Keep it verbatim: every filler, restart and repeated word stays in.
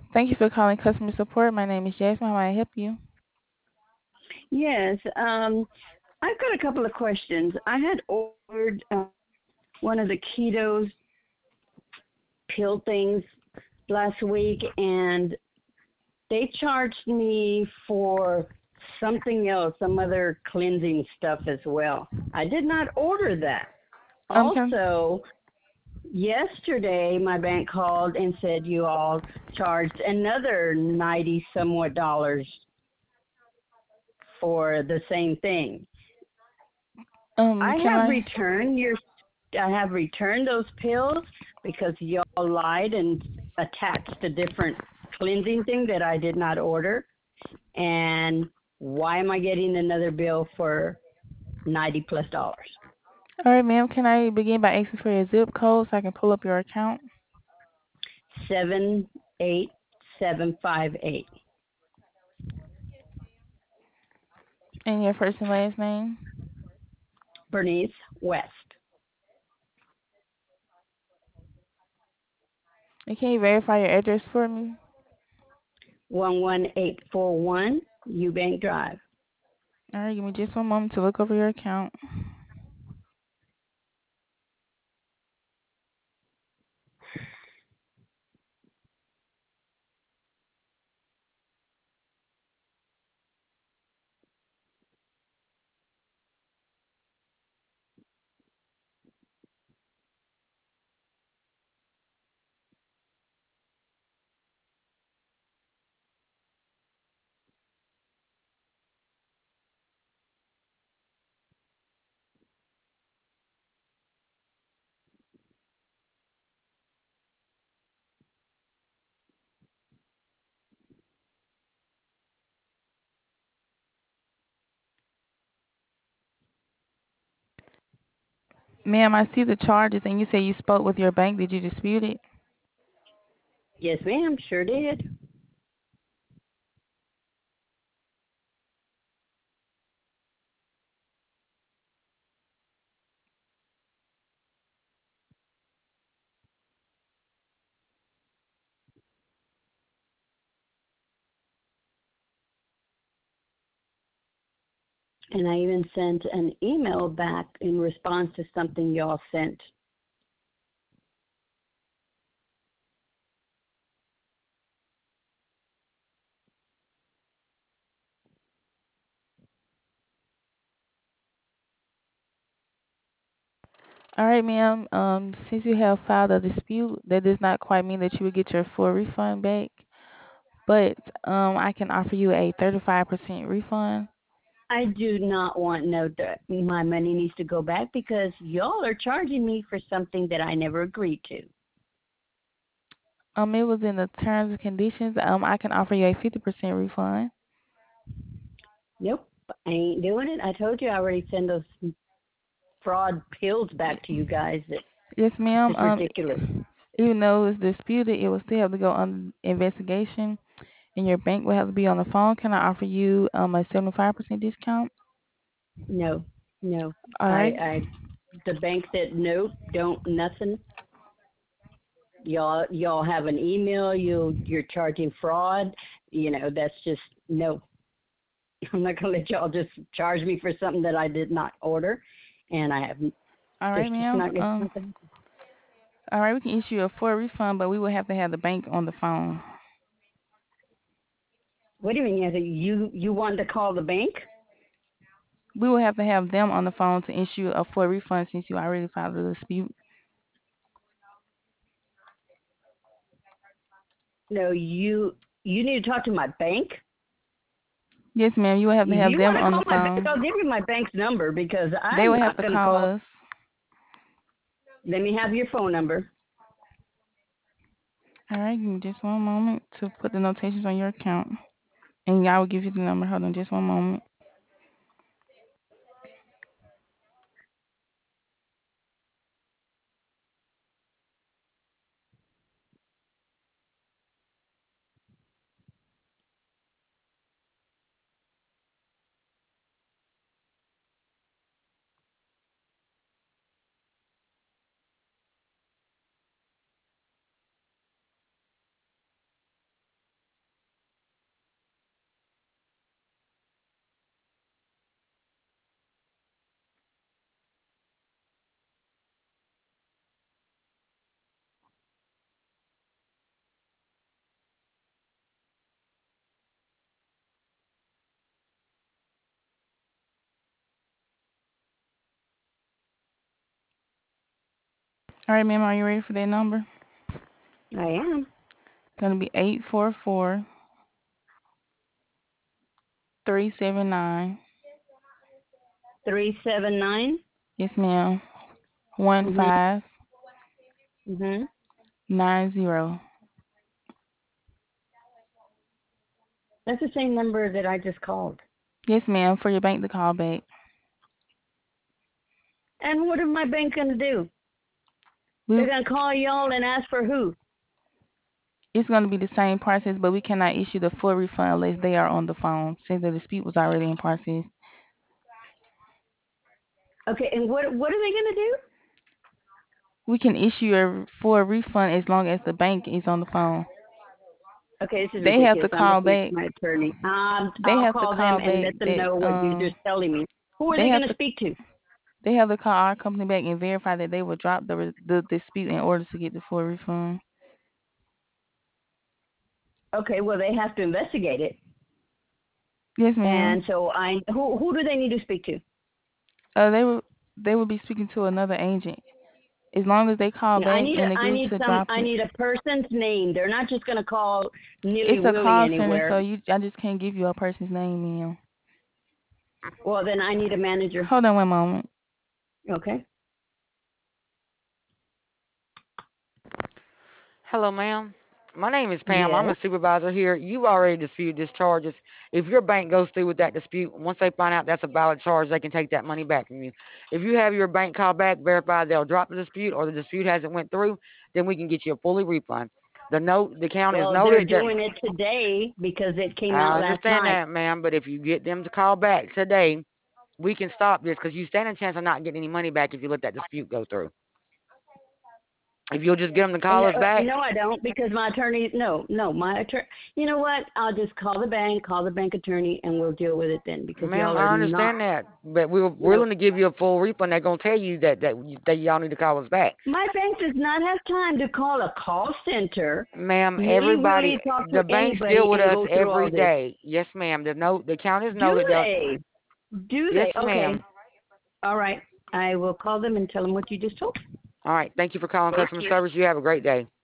Thank you for calling customer support. My name is Jasmine. How may I help you? Yes, um, I've got a couple of questions. I had ordered uh, one of the keto pill things last week, and they charged me for something else, some other cleansing stuff as well. I did not order that. Um, can Also, yesterday my bank called and said you all charged another ninety somewhat dollars for the same thing. um I can have I? returned your I have returned those pills because y'all lied and attached a different cleansing thing that I did not order. And why am I getting another bill for ninety plus dollars? All right, ma'am. Can I begin by asking for your zip code so I can pull up your account Seven eight seven five eight. and your first and last name? Bernice West. And can you verify your address for me? One one eight four one Eubank Drive. All right, give me just one moment to look over your account. Ma'am, I see the charges and you say you spoke with your bank. Did you dispute it? Yes, ma'am, sure did. And I even sent an email back in response to something y'all sent. All right, ma'am. Um, since you have filed a dispute, that does not quite mean that you will get your full refund back. But um, I can offer you a thirty-five percent refund. I do not want no that my money needs to go back because y'all are charging me for something that I never agreed to. Um, it was in the terms and conditions. Um, I can offer you a fifty percent refund. Nope, I ain't doing it. I told you I already sent those fraud pills back to you guys. That Yes, it's ma'am. just Um, ridiculous. even though it's disputed, it will still have to go under investigation, and your bank will have to be on the phone. Can I offer you um a seventy-five percent discount? No, no. All I right. I the bank said nope, don't nothing. Y'all y'all have an email. You you're charging fraud. You know that's just no. I'm not gonna let y'all just charge me for something that I did not order, and I have. All There's right, just ma'am. not. It's Um, not gonna. all right, we can issue a full refund, but we will have to have the bank on the phone. What do you mean? You have to, you you wanted to call the bank? We will have to have them on the phone to issue a full refund since you already filed a dispute. No, you you need to talk to my bank. Yes, ma'am. You will have to If have you them want to on the call my bank, phone. I'll give you my bank's number because They I'm will have not to going to call call. us. Let me have your phone number. All right, give me just one moment to put the notations on your account. And I will give you the number. Hold on just one moment. All right, ma'am, are you ready for that number? I am. Gonna be eight four four three seven nine. Three seven nine. Yes, ma'am. One Mhm. five Mhm. nine zero. That's the same number that I just called. Yes, ma'am, for your bank to call back. And what is my bank gonna do? We They're gonna call y'all and ask for who? It's gonna be the same process, but we cannot issue the full refund unless they are on the phone, since the dispute was already in process. Okay. And what what are they gonna do? We can issue a full refund as long as the bank is on the phone. Okay, this is They have to ridiculous. I'm call looking at back. my attorney. Um, They I'll have to call them call and back let them that know what you're um just telling me. Who are they they have gonna to speak to? they have to call our company back and verify that they will drop the re- the dispute in order to get the full refund. Okay, well they have to investigate it. Yes, ma'am. And so I who who do they need to speak to? Uh, they will they will be speaking to another agent as long as they call Yeah, I back need and a I agree need to some drop I it. need a person's name. They're not just gonna call nilly It's a willy call center, anywhere. so you I just can't give you a person's name, ma'am. Well then I need a manager. Hold on one moment. Okay. Hello, ma'am. My name is Pam. I'm Yes. a supervisor here. You already disputed this charges. If your bank goes through with that dispute, once they find out that's a valid charge, they can take that money back from you. If you have your bank call back, verify they'll drop the dispute or the dispute hasn't went through, then we can get you a fully refund. The note, the account is Well, they're noted that doing it today because it came out I last understand night. that, ma'am, but if you get them to call back today, we can stop this because you stand a chance of not getting any money back if you let that dispute go through. If you'll just get them to And call us uh, back, no, I don't because my attorney. No, no, my attorney. You know what? I'll just call the bank, call the bank attorney, and we'll deal with it then because ma'am, y'all are I not. understand that, but we were No, willing to give you a full refund. They're gonna tell you that that you- that y'all need to call us back, my bank does not have time to call a call center, ma'am. nilly Everybody, willy talk to the bank's anybody, deal with and us go through every all this. day. Yes, ma'am. The note, the account is Do noted. They'll, they? Do yes, they? Okay. ma'am. All right. I will call them and tell them what you just told. All right. Thank you for calling Thank customer you. service. You have a great day.